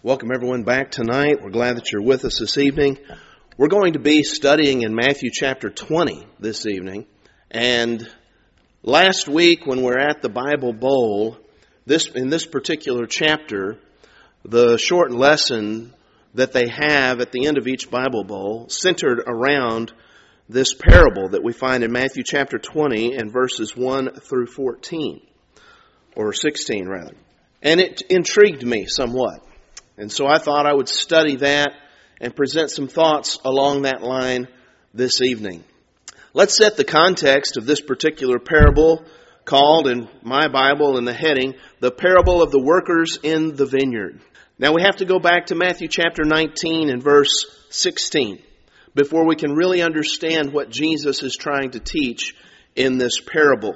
Welcome everyone back tonight. We're glad that you're with us this evening. We're going to be studying in Matthew chapter 20 this evening. And last week when we're at the Bible Bowl, in this particular chapter, the short lesson that they have at the end of each Bible Bowl centered around this parable that we find in Matthew chapter 20 and verses 1 through 14, or 16 rather. And it intrigued me somewhat. And so I thought I would study that and present some thoughts along that line this evening. Let's set the context of this particular parable called in my Bible in the heading, The Parable of the Workers in the Vineyard. Now we have to go back to Matthew chapter 19 and verse 16 before we can really understand what Jesus is trying to teach in this parable.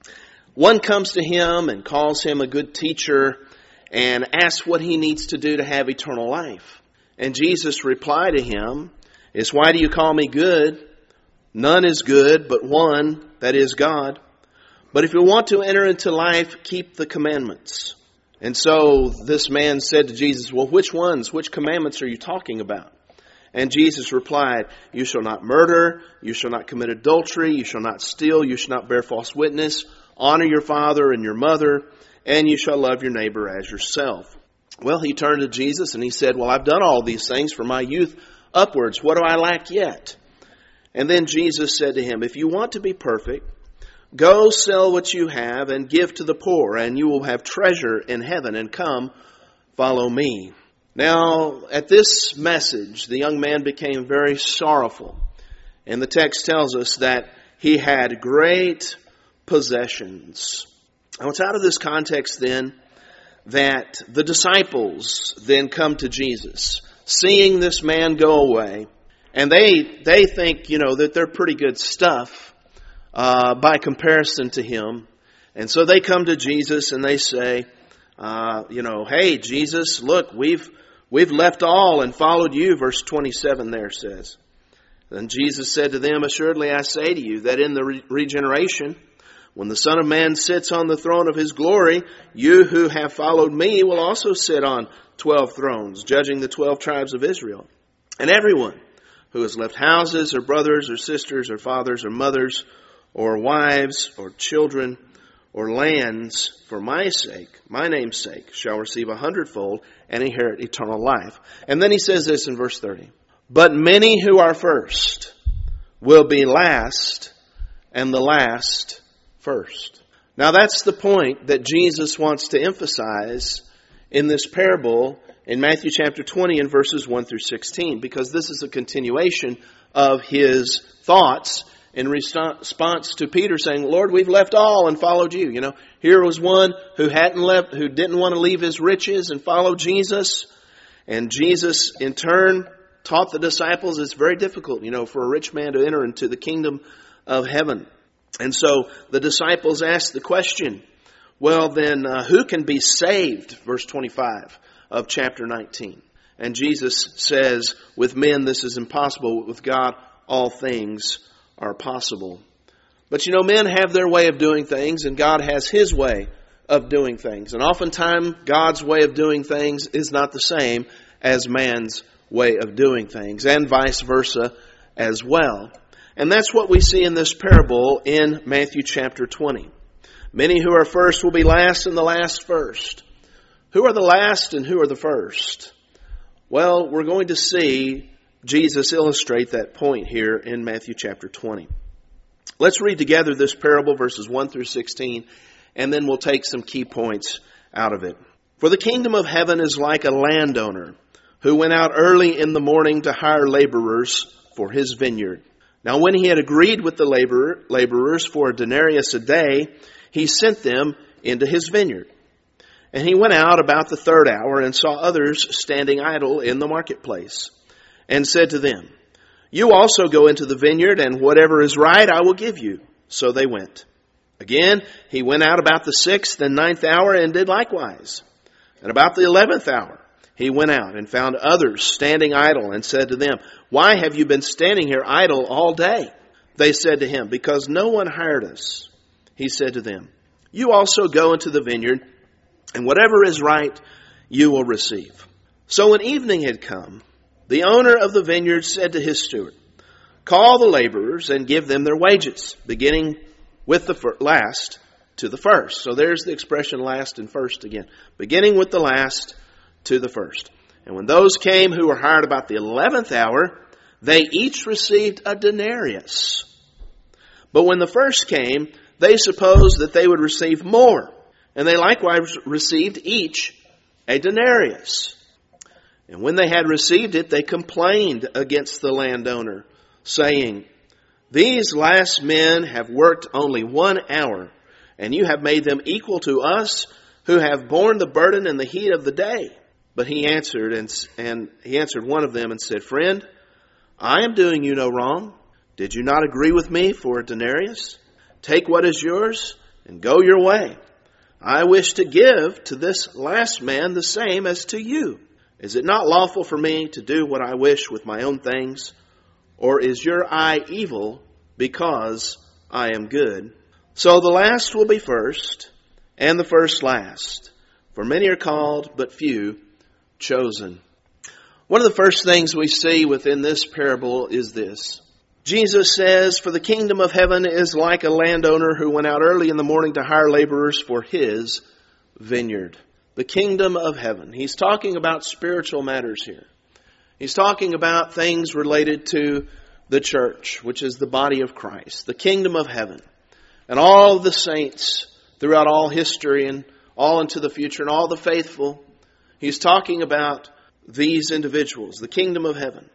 One comes to him and calls him a good teacher and asks what he needs to do to have eternal life. And Jesus' reply to him is, "Why do you call me good? None is good but one, that is God. But if you want to enter into life, keep the commandments." And so this man said to Jesus, "Well, which commandments are you talking about?" And Jesus replied, "You shall not murder, you shall not commit adultery, you shall not steal, you shall not bear false witness, honor your father and your mother, and you shall love your neighbor as yourself." Well, he turned to Jesus and he said, "Well, I've done all these things from my youth upwards. What do I lack yet?" And then Jesus said to him, "If you want to be perfect, go sell what you have and give to the poor, and you will have treasure in heaven, and come, follow me." Now, at this message, the young man became very sorrowful. And the text tells us that he had great possessions. Now, it's out of this context then that the disciples then come to Jesus, seeing this man go away, and they think, that they're pretty good stuff by comparison to him. And so they come to Jesus and they say, "Hey, Jesus, look, we've left all and followed you," verse 27 there says. Then Jesus said to them, "Assuredly I say to you that in the regeneration, when the Son of Man sits on the throne of his glory, you who have followed me will also sit on 12 thrones, judging the 12 tribes of Israel. And everyone who has left houses or brothers or sisters or fathers or mothers or wives or children or lands for my sake, my name's sake, shall receive 100-fold and inherit eternal life." And then he says this in verse 30. "But many who are first will be last, and the last first." Now that's the point that Jesus wants to emphasize in this parable in Matthew chapter 20 and verses 1 through 16, because this is a continuation of his thoughts in response to Peter saying, "Lord, we've left all and followed you." Here was one who didn't want to leave his riches and follow Jesus. And Jesus in turn taught the disciples it's very difficult, for a rich man to enter into the kingdom of heaven. And so the disciples asked the question, well then, who can be saved? Verse 25 of chapter 19. And Jesus says, with men this is impossible, but with God all things are possible. But men have their way of doing things, and God has His way of doing things. And oftentimes God's way of doing things is not the same as man's way of doing things, and vice versa as well. And that's what we see in this parable in Matthew chapter 20. Many who are first will be last, and the last first. Who are the last and who are the first? Well, we're going to see Jesus illustrate that point here in Matthew chapter 20. Let's read together this parable, verses 1 through 16, and then we'll take some key points out of it. "For the kingdom of heaven is like a landowner who went out early in the morning to hire laborers for his vineyard. Now when he had agreed with the laborers for a denarius a day, he sent them into his vineyard. And he went out about the third hour and saw others standing idle in the marketplace, and said to them, 'You also go into the vineyard, and whatever is right I will give you.' So they went. Again, he went out about the 6th and 9th hour and did likewise. And about the 11th hour he went out and found others standing idle, and said to them, 'Why have you been standing here idle all day?' They said to him, 'Because no one hired us.' He said to them, 'You also go into the vineyard, and whatever is right you will receive.' So when evening had come, the owner of the vineyard said to his steward, call the laborers and give them their wages, beginning with the last to the first. So there's the expression last and first again. Beginning with the last to the first. And when those came who were hired about the 11th hour, they each received a denarius. But when the first came, they supposed that they would receive more. And they likewise received each a denarius. And when they had received it, they complained against the landowner, saying, these last men have worked only 1 hour, and you have made them equal to us who have borne the burden and the heat of the day. But he answered one of them and said, friend, I am doing you no wrong. Did you not agree with me for a denarius? Take what is yours and go your way. I wish to give to this last man the same as to you. Is it not lawful for me to do what I wish with my own things? Or is your eye evil because I am good? So the last will be first, and the first last. For many are called, but few chosen. One of the first things we see within this parable is this. Jesus says, for the kingdom of heaven is like a landowner who went out early in the morning to hire laborers for his vineyard. The kingdom of heaven. He's talking about spiritual matters here. He's talking about things related to the church, which is the body of Christ, the kingdom of heaven. And all of the saints throughout all history and all into the future and all the faithful. He's talking about these individuals, the kingdom of heaven.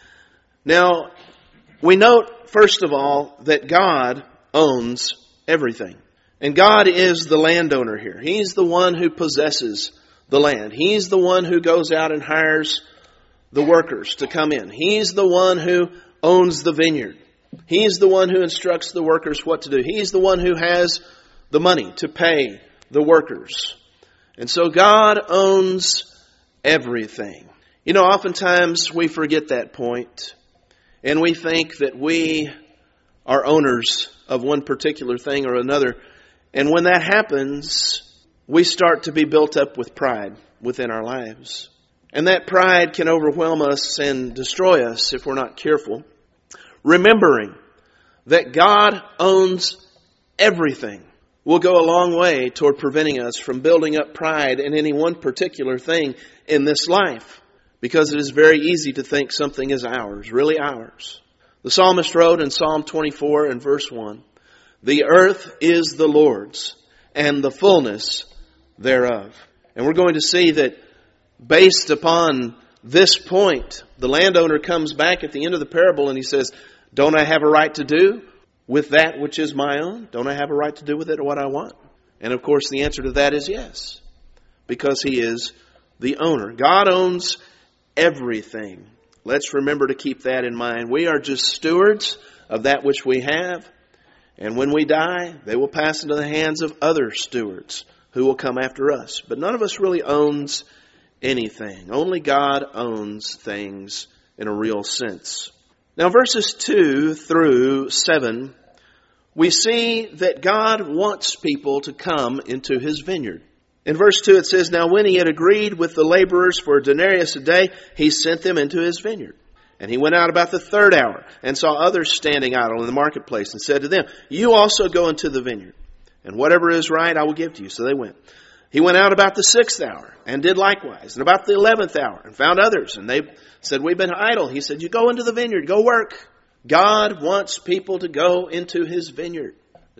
Now, we note, first of all, that God owns everything. And God is the landowner here. He's the one who possesses the land. He's the one who goes out and hires the workers to come in. He's the one who owns the vineyard. He's the one who instructs the workers what to do. He's the one who has the money to pay the workers. And so God owns everything. You know, oftentimes we forget that point, and we think that we are owners of one particular thing or another. And when that happens, we start to be built up with pride within our lives. And that pride can overwhelm us and destroy us if we're not careful. Remembering that God owns everything will go a long way toward preventing us from building up pride in any one particular thing in this life. Because it is very easy to think something is ours, really ours. The psalmist wrote in Psalm 24 and verse 1, the earth is the Lord's and the fullness thereof. And we're going to see that based upon this point, the landowner comes back at the end of the parable and he says, don't I have a right to do with that which is my own? Don't I have a right to do with it what I want? And of course the answer to that is yes, because He is the owner. God owns everything. Let's remember to keep that in mind. We are just stewards of that which we have. And when we die, they will pass into the hands of other stewards who will come after us. But none of us really owns anything. Only God owns things in a real sense. Now, verses 2 through 7, we see that God wants people to come into His vineyard. In verse 2 it says, now when he had agreed with the laborers for a denarius a day, he sent them into his vineyard. And he went out about the 3rd hour and saw others standing idle in the marketplace and said to them, you also go into the vineyard, and whatever is right I will give to you. So they went. He went out about the 6th hour and did likewise, and about the 11th hour, and found others. And they said, we've been idle. He said, you go into the vineyard, go work. God wants people to go into His vineyard.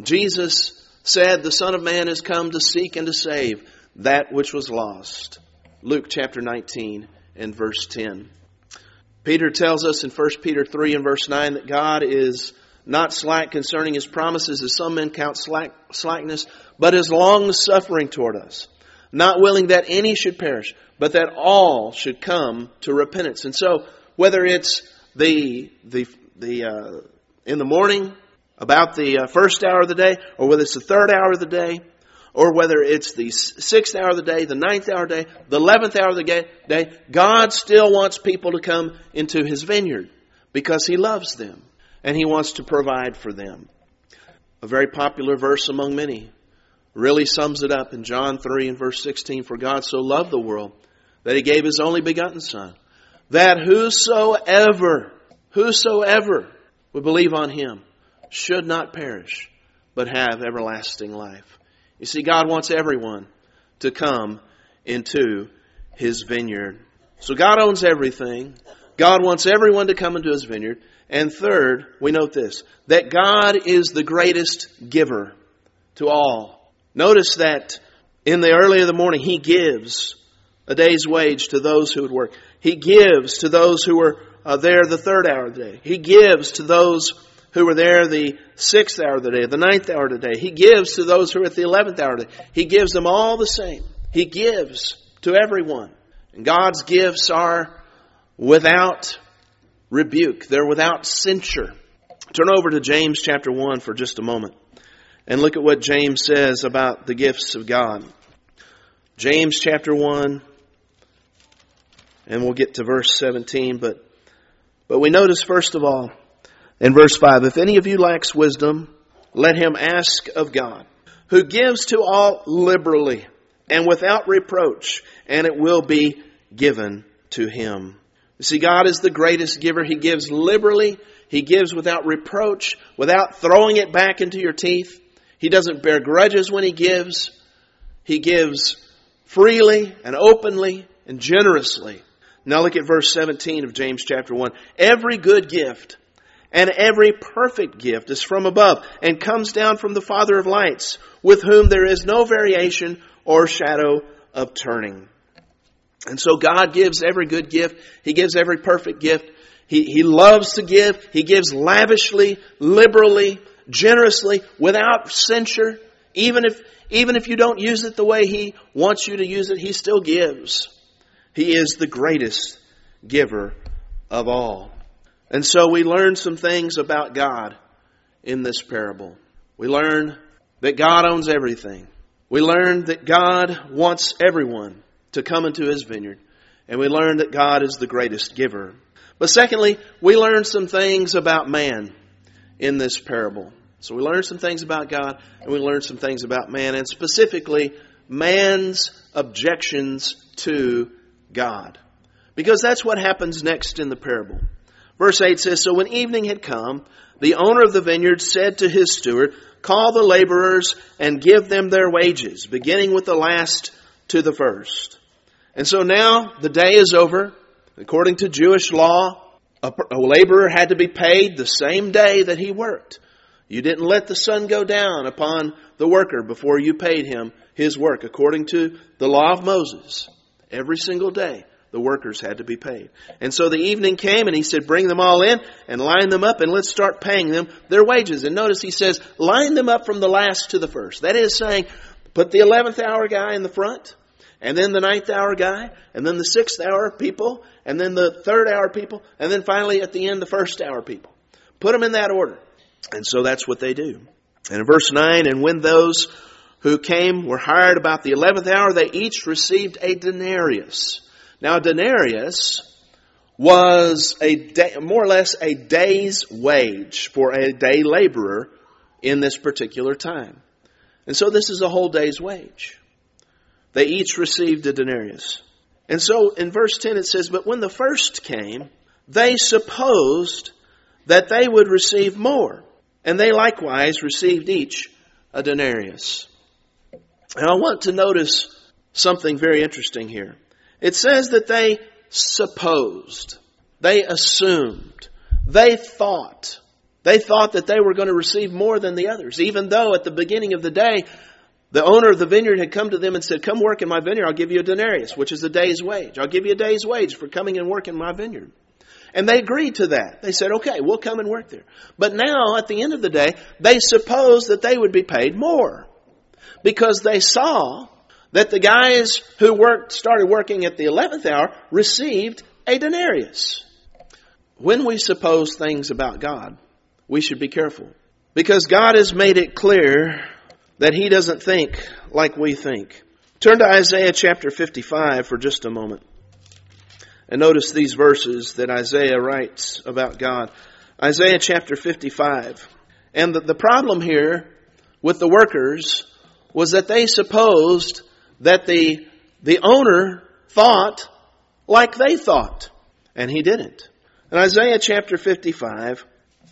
Jesus said, the Son of Man has come to seek and to save that which was lost. Luke chapter 19 and verse 10. Peter tells us in 1 Peter 3 and verse 9 that God is not slack concerning His promises, as some men count slackness, but is long-suffering toward us, not willing that any should perish, but that all should come to repentance. And so, whether it's in the morning, about the first hour of the day, or whether it's the 3rd hour of the day, or whether it's the 6th hour of the day, the 9th hour of the day, the 11th hour of the day, God still wants people to come into His vineyard because He loves them and He wants to provide for them. A very popular verse among many really sums it up in John 3 and verse 16. For God so loved the world that He gave His only begotten Son, that whosoever would believe on Him should not perish, but have everlasting life. You see, God wants everyone to come into His vineyard. So God owns everything. God wants everyone to come into His vineyard. And third, we note this, that God is the greatest giver to all. Notice that in the early of the morning, He gives a day's wage to those who would work. He gives to those who were there the third hour of the day. He gives to those who were there the 6th hour of the day, the 9th hour of the day. He gives to those who are at the 11th hour of the day. He gives them all the same. He gives to everyone. And God's gifts are without rebuke. They're without censure. Turn over to James chapter 1 for just a moment and look at what James says about the gifts of God. James chapter 1, and we'll get to verse 17, but we notice first of all in verse 5, if any of you lacks wisdom, let him ask of God, who gives to all liberally and without reproach, and it will be given to him. You see, God is the greatest giver. He gives liberally. He gives without reproach, without throwing it back into your teeth. He doesn't bear grudges when He gives. He gives freely and openly and generously. Now look at verse 17 of James chapter 1. Every good gift and every perfect gift is from above and comes down from the Father of lights, with whom there is no variation or shadow of turning. And so God gives every good gift. He gives every perfect gift. He loves to give. He gives lavishly, liberally, generously, without censure. Even if you don't use it the way He wants you to use it, He still gives. He is the greatest giver of all. And so we learn some things about God in this parable. We learn that God owns everything. We learn that God wants everyone to come into His vineyard. And we learn that God is the greatest giver. But secondly, we learn some things about man in this parable. So we learn some things about God and we learn some things about man, and specifically man's objections to God. Because that's what happens next in the parable. Verse 8 says, so when evening had come, the owner of the vineyard said to his steward, call the laborers and give them their wages, beginning with the last to the first. And so now the day is over. According to Jewish law, a laborer had to be paid the same day that he worked. You didn't let the sun go down upon the worker before you paid him his work. According to the law of Moses, every single day the workers had to be paid. And so the evening came and he said, bring them all in and line them up and let's start paying them their wages. And notice he says, line them up from the last to the first. That is saying, put the 11th hour guy in the front, and then the 9th hour guy, and then the 6th hour people, and then the 3rd hour people, and then finally at the end the 1st hour people. Put them in that order. And so that's what they do. And in verse 9, and when those who came were hired about the 11th hour, they each received a denarius. Now a denarius was more or less a day's wage for a day laborer in this particular time. And so this is a whole day's wage. They each received a denarius. And so in verse 10 it says, but when the first came, they supposed that they would receive more. And they likewise received each a denarius. And I want to notice something very interesting here. It says that they supposed, they assumed, they thought that they were going to receive more than the others, even though at the beginning of the day, the owner of the vineyard had come to them and said, come work in my vineyard, I'll give you a denarius, which is a day's wage. I'll give you a day's wage for coming and working in my vineyard. And they agreed to that. They said, okay, we'll come and work there. But now, at the end of the day, they supposed that they would be paid more, because they saw that the guys who started working at the 11th hour received a denarius. When we suppose things about God, we should be careful, because God has made it clear that He doesn't think like we think. Turn to Isaiah chapter 55 for just a moment. And notice these verses that Isaiah writes about God. Isaiah chapter 55. And the problem here with the workers was that they supposed that the owner thought like they thought. And he didn't. In Isaiah chapter 55,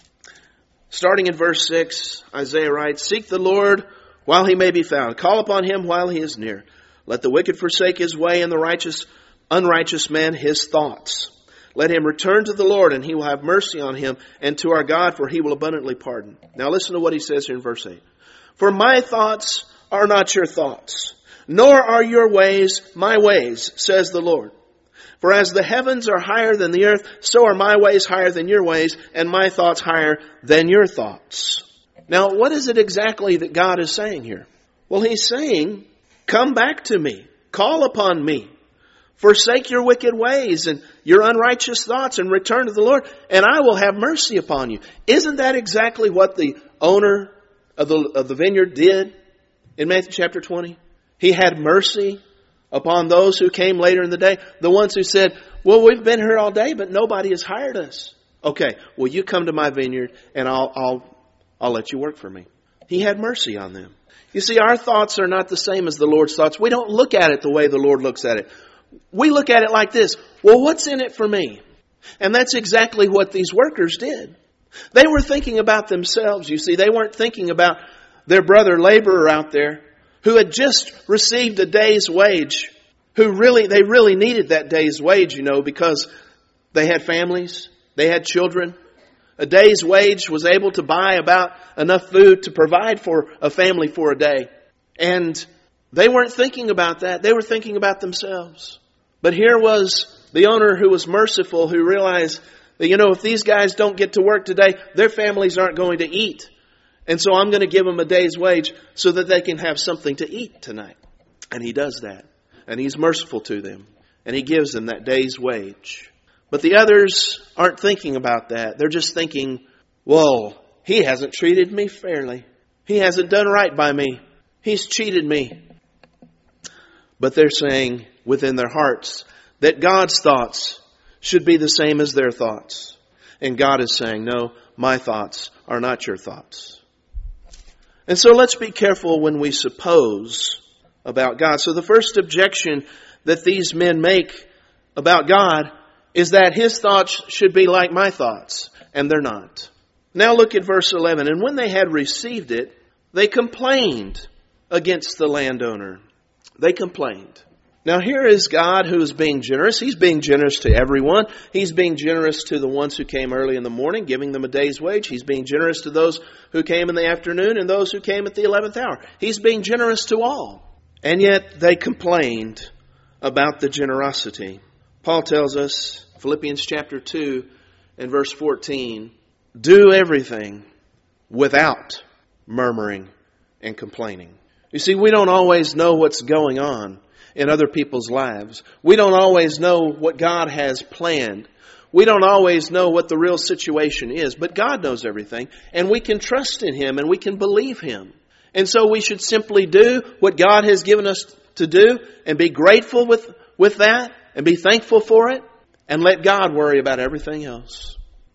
starting in verse 6, Isaiah writes, "Seek the Lord while he may be found. Call upon him while he is near. Let the wicked forsake his way, and the unrighteous man his thoughts. Let him return to the Lord, and he will have mercy on him, and to our God, for he will abundantly pardon." Now listen to what he says here in verse 8. "For my thoughts are not your thoughts, nor are your ways my ways, says the Lord. For as the heavens are higher than the earth, so are my ways higher than your ways, and my thoughts higher than your thoughts." Now, what is it exactly that God is saying here? Well, he's saying, come back to me. Call upon me. Forsake your wicked ways and your unrighteous thoughts and return to the Lord, and I will have mercy upon you. Isn't that exactly what the owner of the vineyard did in Matthew chapter 20? He had mercy upon those who came later in the day. The ones who said, well, we've been here all day, but nobody has hired us. Okay, well, you come to my vineyard and I'll let you work for me. He had mercy on them. You see, our thoughts are not the same as the Lord's thoughts. We don't look at it the way the Lord looks at it. We look at it like this. Well, what's in it for me? And that's exactly what these workers did. They were thinking about themselves, you see. They weren't thinking about their brother laborer out there who had just received a day's wage, they really needed that day's wage, because they had families, they had children. A day's wage was able to buy about enough food to provide for a family for a day. And they weren't thinking about that. They were thinking about themselves. But here was the owner who was merciful, who realized that, if these guys don't get to work today, their families aren't going to eat. And so I'm going to give them a day's wage so that they can have something to eat tonight. And he does that. And he's merciful to them. And he gives them that day's wage. But the others aren't thinking about that. They're just thinking, well, he hasn't treated me fairly. He hasn't done right by me. He's cheated me. But they're saying within their hearts that God's thoughts should be the same as their thoughts. And God is saying, no, my thoughts are not your thoughts. And so let's be careful when we suppose about God. So the first objection that these men make about God is that his thoughts should be like my thoughts, and they're not. Now look at verse 11. "And when they had received it, they complained against the landowner." They complained. Now here is God who is being generous. He's being generous to everyone. He's being generous to the ones who came early in the morning, giving them a day's wage. He's being generous to those who came in the afternoon and those who came at the 11th hour. He's being generous to all. And yet they complained about the generosity. Paul tells us, Philippians chapter 2 and verse 14, "Do everything without murmuring and complaining." You see, we don't always know what's going on in other people's lives. We don't always know what God has planned. We don't always know what the real situation is, but God knows everything, and we can trust in Him and we can believe Him. And so we should simply do what God has given us to do and be grateful with that and be thankful for it and let God worry about everything else.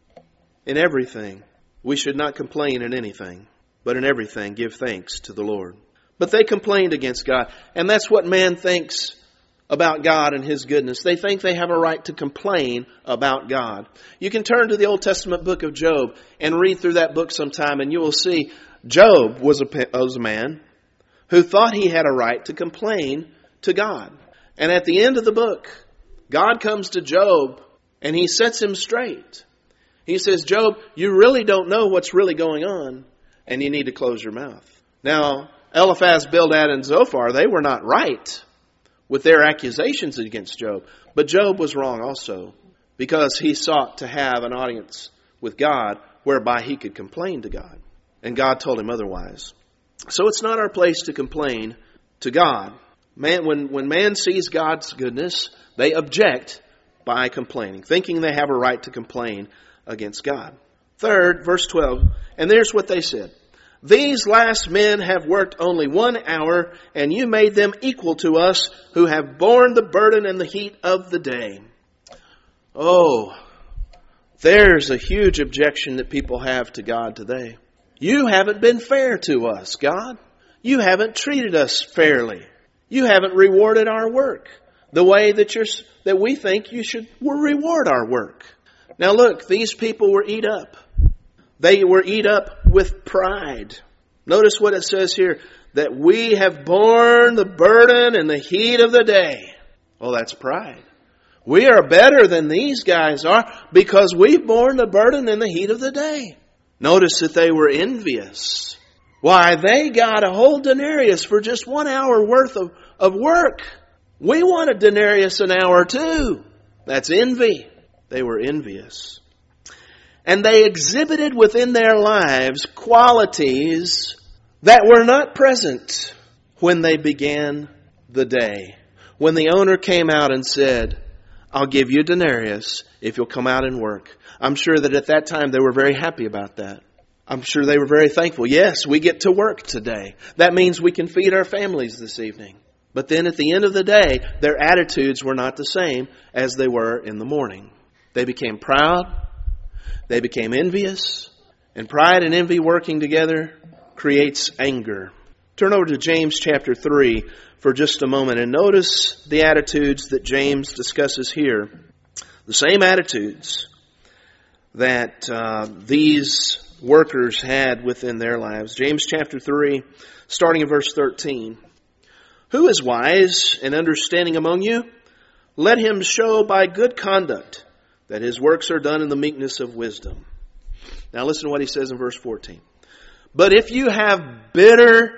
In everything, we should not complain in anything, but in everything give thanks to the Lord. But they complained against God. And that's what man thinks about God and His goodness. They think they have a right to complain about God. You can turn to the Old Testament book of Job and read through that book sometime, and you will see Job was a man who thought he had a right to complain to God. And at the end of the book, God comes to Job and He sets him straight. He says, "Job, you really don't know what's really going on, and you need to close your mouth." Now, Eliphaz, Bildad, and Zophar, they were not right with their accusations against Job. But Job was wrong also, because he sought to have an audience with God whereby he could complain to God. And God told him otherwise. So it's not our place to complain to God. When man sees God's goodness, they object by complaining, thinking they have a right to complain against God. Third, verse 12, and there's what they said. "These last men have worked only 1 hour, and you made them equal to us who have borne the burden and the heat of the day." Oh, there's a huge objection that people have to God today. You haven't been fair to us, God. You haven't treated us fairly. You haven't rewarded our work. the way that we think we'll reward our work. Now look, these people were eat up. They were eat up with pride. Notice what it says here, that we have borne the burden and the heat of the day. Well, that's pride. We are better than these guys are because we've borne the burden and the heat of the day. Notice that they were envious. Why, they got a whole denarius for just 1 hour worth of work. We want a denarius an hour too. That's envy. They were envious. And they exhibited within their lives qualities that were not present when they began the day. When the owner came out and said, I'll give you a denarius if you'll come out and work. I'm sure that at that time they were very happy about that. I'm sure they were very thankful. Yes, we get to work today. That means we can feed our families this evening. But then at the end of the day, their attitudes were not the same as they were in the morning. They became proud. They became envious. And pride and envy working together creates anger. Turn over to James chapter 3 for just a moment and notice the attitudes that James discusses here. The same attitudes that these workers had within their lives. James chapter 3, starting in verse 13. Who is wise and understanding among you? Let him show by good conduct that his works are done in the meekness of wisdom. Now listen to what he says in verse 14. But if you have bitter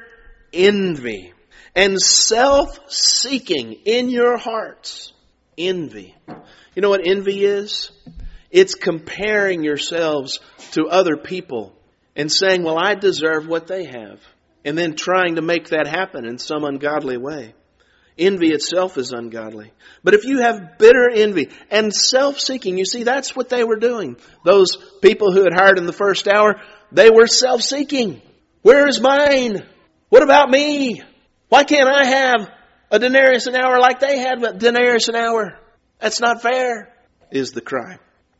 envy and self-seeking in your hearts, envy. You know what envy is? It's comparing yourselves to other people and saying, well, I deserve what they have. And then trying to make that happen in some ungodly way. Envy itself is ungodly. But if you have bitter envy and self-seeking, you see, that's what they were doing. Those people who had hired in the first hour, they were self-seeking. Where is mine? What about me? Why can't I have a denarius an hour like they had a denarius an hour? That's not fair, is the cry.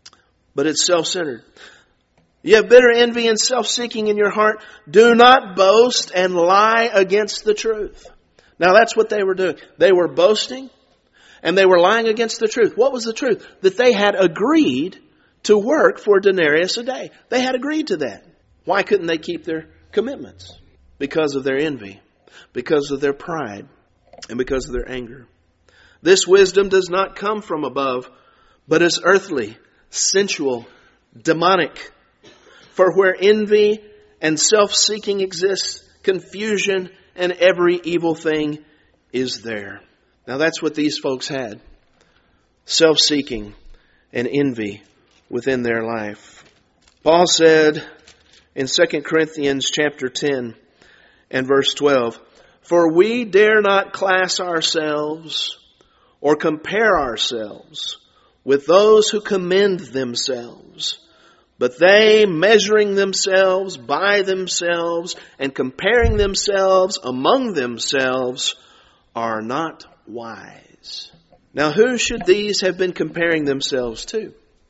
But it's self-centered. You have bitter envy and self-seeking in your heart. Do not boast and lie against the truth. Now that's what they were doing. They were boasting and they were lying against the truth. What was the truth? That they had agreed to work for a denarius a day. They had agreed to that. Why couldn't they keep their commitments? Because of their envy, because of their pride, and because of their anger. This wisdom does not come from above, but is earthly, sensual, demonic. For where envy and self-seeking exists, confusion and every evil thing is there. Now that's what these folks had. Self-seeking and envy within their life. Paul said in 2 Corinthians chapter 10 and verse 12, for we dare not class ourselves or compare ourselves with those who commend themselves. But they, measuring themselves by themselves and comparing themselves among themselves, are not wise. Now, who should these have been comparing themselves to?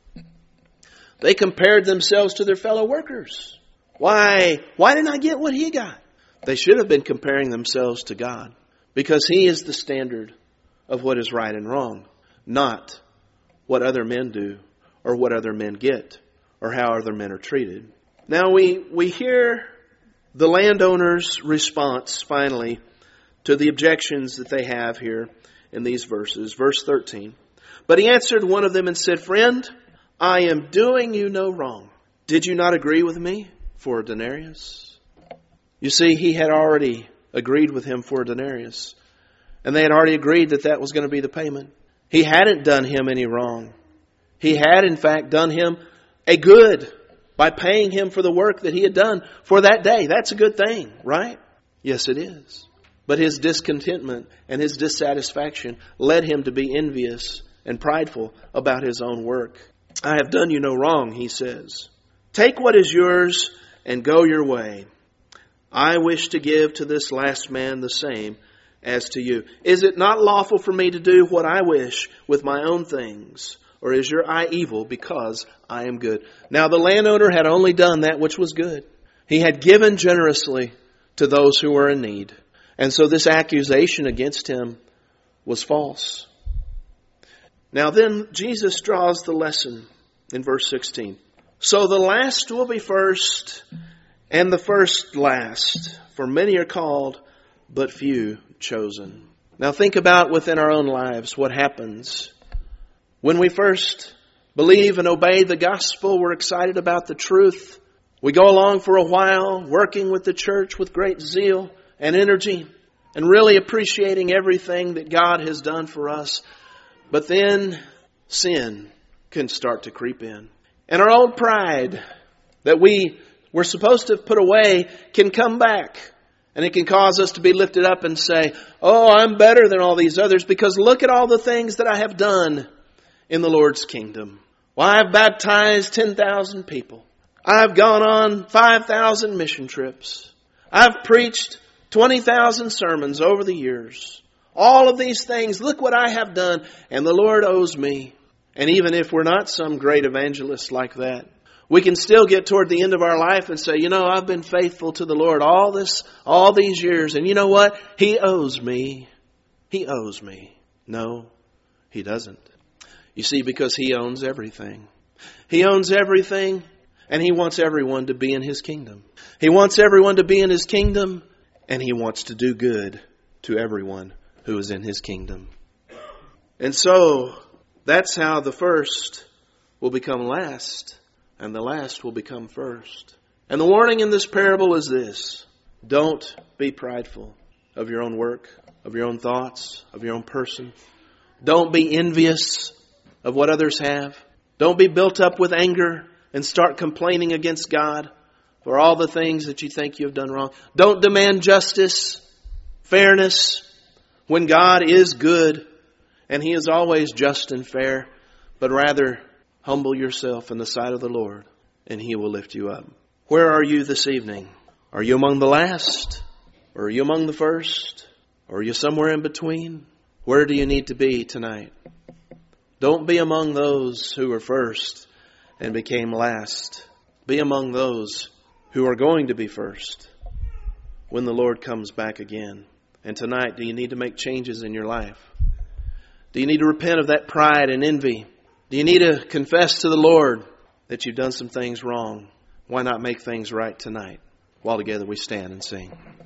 They compared themselves to their fellow workers. Why didn't I get what he got? They should have been comparing themselves to God, because He is the standard of what is right and wrong, not what other men do or what other men get, or how other men are treated. Now we hear the landowner's response finally to the objections that they have here in these verses. Verse 13. But he answered one of them and said, friend, I am doing you no wrong. Did you not agree with me for a denarius? You see, he had already agreed with him for a denarius. And they had already agreed that that was going to be the payment. He hadn't done him any wrong. He had, in fact, done him a good by paying him for the work that he had done for that day. That's a good thing, right? Yes, it is. But his discontentment and his dissatisfaction led him to be envious and prideful about his own work. I have done you no wrong, he says. Take what is yours and go your way. I wish to give to this last man the same as to you. Is it not lawful for me to do what I wish with my own things? Or is your eye evil because I am good? Now the landowner had only done that which was good. He had given generously to those who were in need. And so this accusation against him was false. Now then, Jesus draws the lesson in verse 16. So the last will be first, and the first last. For many are called, but few chosen. Now think about within our own lives what happens when we first believe and obey the gospel. We're excited about the truth. We go along for a while, working with the church with great zeal and energy, and really appreciating everything that God has done for us. But then sin can start to creep in. And our old pride that we were supposed to have put away can come back. And it can cause us to be lifted up and say, oh, I'm better than all these others because look at all the things that I have done in the Lord's kingdom. Well, I've baptized 10,000 people. I've gone on 5,000 mission trips. I've preached 20,000 sermons over the years. All of these things, look what I have done, and the Lord owes me. And even if we're not some great evangelist like that, we can still get toward the end of our life and say, you know, I've been faithful to the Lord all these years, and you know what? He owes me. He owes me. No, He doesn't. You see, because He owns everything. He owns everything, and He wants everyone to be in His kingdom. He wants everyone to be in His kingdom, and He wants to do good to everyone who is in His kingdom. And so, that's how the first will become last, and the last will become first. And the warning in this parable is this: don't be prideful of your own work, of your own thoughts, of your own person. Don't be envious of what others have. Don't be built up with anger and start complaining against God for all the things that you think you have done wrong. Don't demand justice, fairness, when God is good and He is always just and fair, but rather humble yourself in the sight of the Lord and He will lift you up. Where are you this evening? Are you among the last? Or are you among the first? Or are you somewhere in between? Where do you need to be tonight? Don't be among those who were first and became last. Be among those who are going to be first when the Lord comes back again. And tonight, do you need to make changes in your life? Do you need to repent of that pride and envy? Do you need to confess to the Lord that you've done some things wrong? Why not make things right tonight? While together we stand and sing.